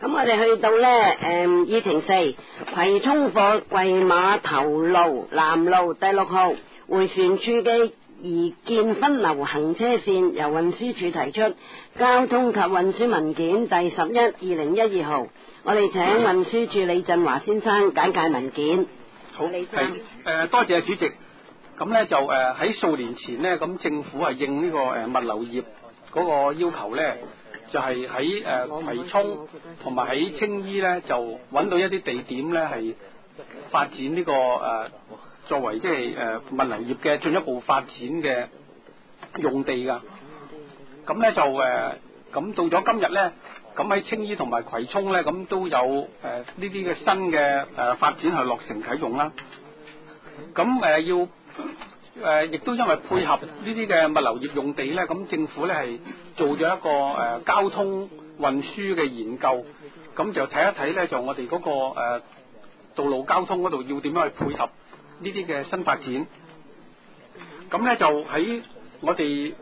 咁我哋去到呢議程4葵涌貨櫃碼頭路南路第6號迴旋處嘅擬建分流行車線，由運輸署提出交通及運輸文件第11/2012號，我哋請運輸署李振華先生簡介文件。 好， 李生， 多謝主席。咁呢就喺數年前呢，咁政府係應呢個物流業嗰個要求呢，就係喺葵涌同埋喺青衣呢，就揾到一啲地點呢，係發展呢個作為即係物流業嘅進一步發展嘅用地㗎。咁呢就咁到咗今日呢，咁喺青衣同埋葵涌呢，咁都有呢啲嘅新嘅發展係落成啟用啦。咁亦都因為配合呢啲嘅物流業用地呢，咁政府呢係做咗一個交通運輸嘅研究，咁就睇一睇呢，就我哋嗰個道路交通嗰度要點樣去配合呢啲嘅新發展。咁呢就喺我哋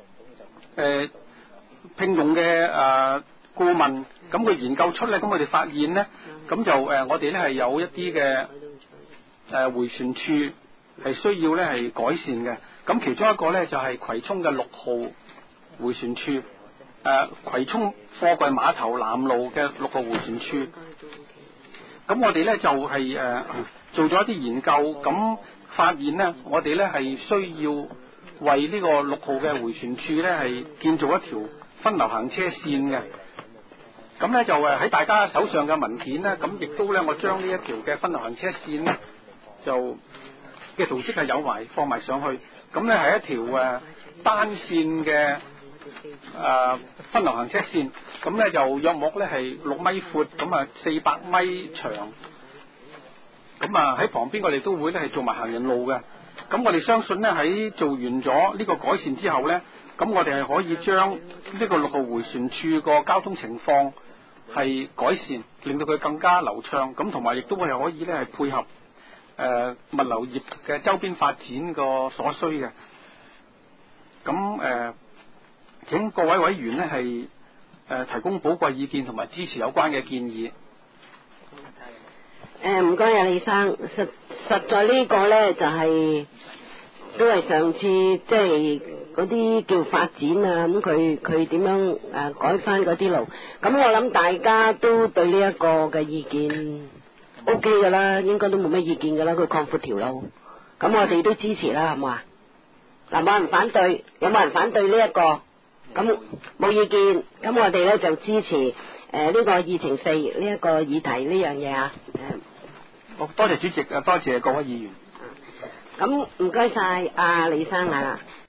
聘用嘅顧問，咁佢研究出呢，咁我哋發現呢，咁就我哋呢係有一啲嘅迴旋處係需要咧係改善嘅。咁其中一個咧就係葵涌嘅6號迴旋處，葵涌貨櫃碼頭南路嘅6號迴旋處。咁我哋咧就係做咗一啲研究，咁發現呢，我哋咧係需要為呢個6號嘅迴旋處咧係建造一條分流行車線嘅。咁咧就喺大家手上嘅文件咧，咁亦都咧我將呢一條嘅分流行車線咧就嘅圖則係有埋放埋上去，咁咧係一條單線嘅分流行車線，咁咧就約莫咧係6米闊，咁400米長，咁喺旁邊我哋都會咧係做埋行人路嘅。咁我哋相信咧喺做完咗呢個改善之後咧，咁我哋係可以將呢個6號迴旋處個交通情況係改善，令到佢更加流暢，咁同埋亦都係可以咧係配合物流業嘅周邊發展個所需嘅。咁請各位委員呢係提供寶貴意見同埋支持有關嘅建議。 唔該啊，李生，實在呢個呢就係都係上次即係嗰啲叫發展啊，咁佢點樣改翻嗰啲路，咁我諗大家都對呢一個嘅意見OK 噶啦，應該都冇咩意見噶啦，佢擴闊條路，咁我哋都支持啦，係嘛？嗱，冇人反對，有冇人反對呢一個？咁冇意見，咁我哋咧就支持呢個議程4呢一個議題呢樣嘢啊。 好，多謝主席，多謝各位議員。 咁唔該晒阿李生啊。